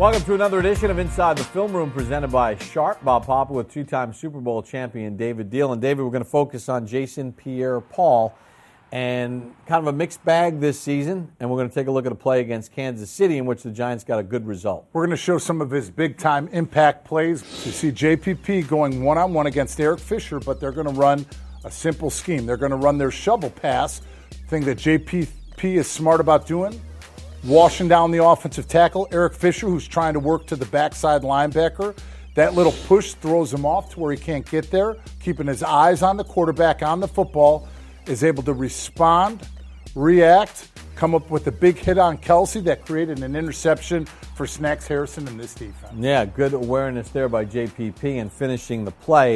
Welcome to another edition of Inside the Film Room presented by Sharp. Bob Papa with two-time Super Bowl champion David Diehl. And David, we're going to focus on Jason Pierre-Paul and kind of a mixed bag this season. And we're going to take a look at a play against Kansas City in which the Giants got a good result. We're going to show some of his big-time impact plays. You see JPP going one-on-one against Eric Fisher, but they're going to run a simple scheme. They're going to run their shovel pass, thing that JPP is smart about doing. Washing down the offensive tackle, Eric Fisher, who's trying to work to the backside linebacker. That little push throws him off to where he can't get there. Keeping his eyes on the quarterback, on the football, is able to respond, react, come up with a big hit on Kelsey that created an interception for Snacks Harrison in this defense. Yeah, good awareness there by JPP and finishing the play.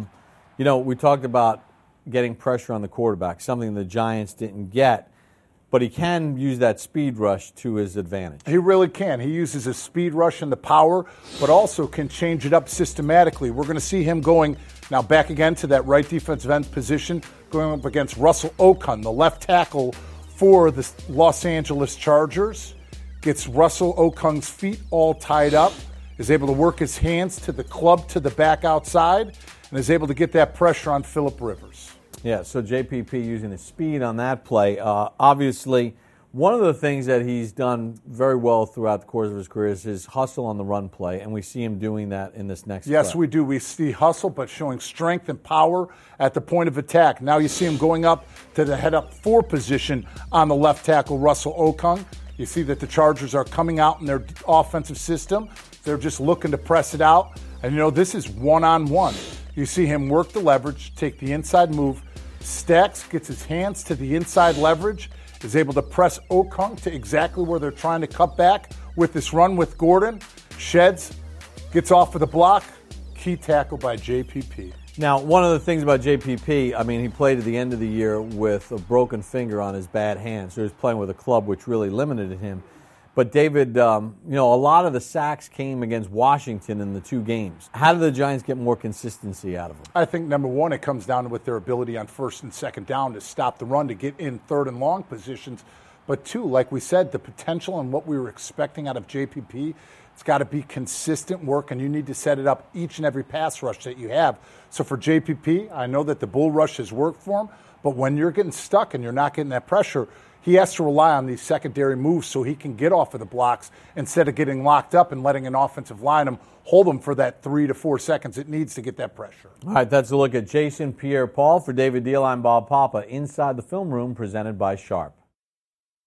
We talked about getting pressure on the quarterback, something the Giants didn't get. But he can use that speed rush to his advantage. He really can. He uses his speed rush and the power, but also can change it up systematically. We're going to see him going now back again to that right defensive end position, going up against Russell Okung, the left tackle for the Los Angeles Chargers. Gets Russell Okung's feet all tied up, is able to work his hands to the club to the back outside, and is able to get that pressure on Phillip Rivers. Yeah, so JPP using his speed on that play. Obviously, one of the things that he's done very well throughout the course of his career is his hustle on the run play, and we see him doing that in this next play. Yes, we do. We see hustle, but showing strength and power at the point of attack. Now you see him going up to the head-up 4 position on the left tackle, Russell Okung. You see that the Chargers are coming out in their offensive system. They're just looking to press it out. And, this is one-on-one. You see him work the leverage, take the inside move. Stacks gets his hands to the inside leverage, is able to press Okung to exactly where they're trying to cut back with this run with Gordon. Sheds, gets off of the block. Key tackle by JPP. Now, one of the things about JPP, he played at the end of the year with a broken finger on his bad hand, so he was playing with a club which really limited him. But David, a lot of the sacks came against Washington in the 2 games. How did the Giants get more consistency out of them? I think, number one, it comes down with their ability on first and second down to stop the run, to get in third and long positions. But 2, like we said, the potential and what we were expecting out of JPP, it's got to be consistent work, and you need to set it up each and every pass rush that you have. So for JPP, I know that the bull rush has worked for him, but when you're getting stuck and you're not getting that pressure, he has to rely on these secondary moves so he can get off of the blocks instead of getting locked up and letting an offensive lineman hold him for that 3 to 4 seconds it needs to get that pressure. All right, that's a look at Jason Pierre-Paul. For David Diehl, I'm Bob Papa. Inside the Film Room, presented by Sharp.